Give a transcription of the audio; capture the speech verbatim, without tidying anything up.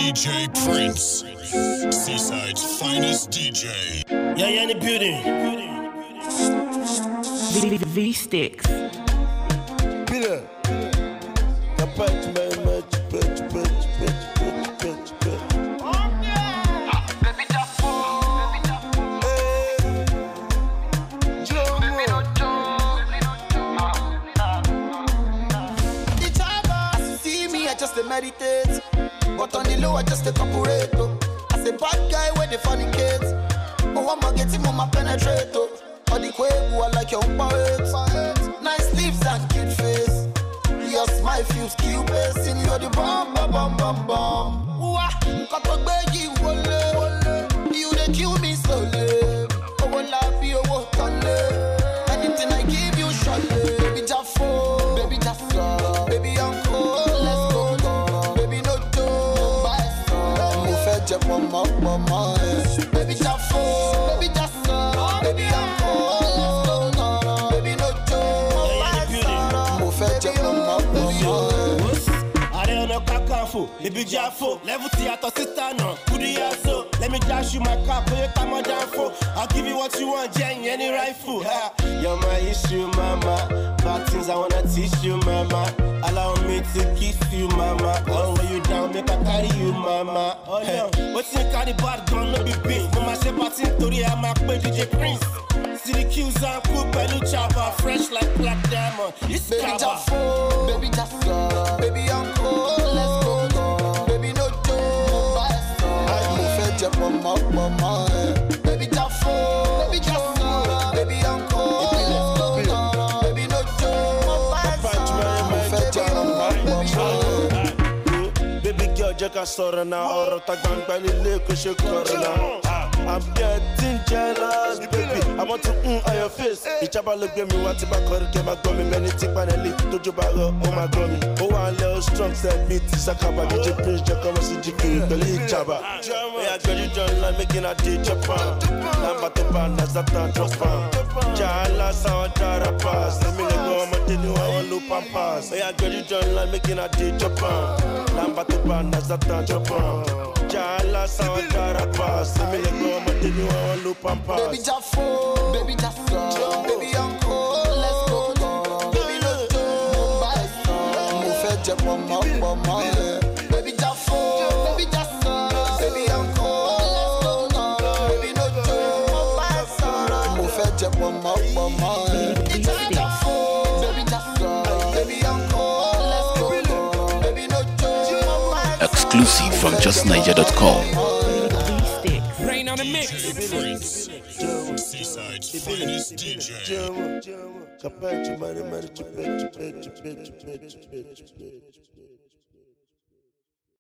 D J Prince, Seaside's finest D J. Yeah, yeah, in the building. V-Sticks. Pila. Capaz mais much, bitch, bitch, bitch, bitch, bitch, bitch. Baby, da baby, da baby, no The Chavas see me, I just meditate, but on the low, I just a corporate. As a bad guy with the funny kids, oh, I'ma get him on my penetrator. All the quavo, I like your poet. Nice lips and cute face. Your smile feels cute, in you're the bomb, bomb, bomb, bomb, bomb. Wah, got to beg you, you they kill me slowly. Oh, well, I be a walk on anything I give you, shortly. Baby, Jaffo, baby, Jaffa, baby, uncle, let's go, baby, no door, bye, son. You fed your mama, mama, baby, Jaffo, baby, Jaffa, baby, uncle, let's go, baby, no door, bye, son. You fed your mama. Baby Jaffo, level theater sister no, Kudi aso. Let me dash you my car, put your time on Jaffo. I'll give you what you want, Jenny, any rifle. Ha. You're my issue, mama. Bad things I wanna teach you, mama. Allow me to kiss you, mama. I'll lay you down, make I carry you, mama. Oh no, what's in the bad gun, no be beans. Mama say party story, I'm a D J Prince. See the cues and cool, belly chopper, fresh like black diamond. It's baby Jaffo, baby Jaffa, baby uncle, let's go. Mama, mama, baby Jaffo, baby Jaffa, baby uncle, let's go, baby no joke, baby girl, just a sorrow now, or a tagang belly lick, a shake now. I'm getting jealous, baby. I want to mm on your face. Each other look at me, want to back or get my gummy. Many tick panelli, to you back up, oh my gummy. Oh, I love strong, said beat, Sakaba, D J Prince, Jack, come see G P, Belly Jabba. Yeah, I got you done like making a D J Pan. Number two pan, that's a tan drop pan. Jala, sound, Jara pass. Let me go, I'm a tell you, I want loop and pass. Yeah, I got you done like making a D J Pan. Number two pan, that's a tan drop pan. Jala, sound, Jara pass. Let me go. Baby Jaffo, baby Jaffa, baby uncle, let's go, baby no joke, bye son. Move fetch your mama, mama, baby Jaffo, baby Jaffa, baby uncle, let's go, baby no joke, bye son. Move fetch your mama, mama, baby Jaffo, baby Jaffa, baby uncle, let's go, baby no joke. Exclusive from just niger dot com. On the mix. Prince, Seaside's finest D J.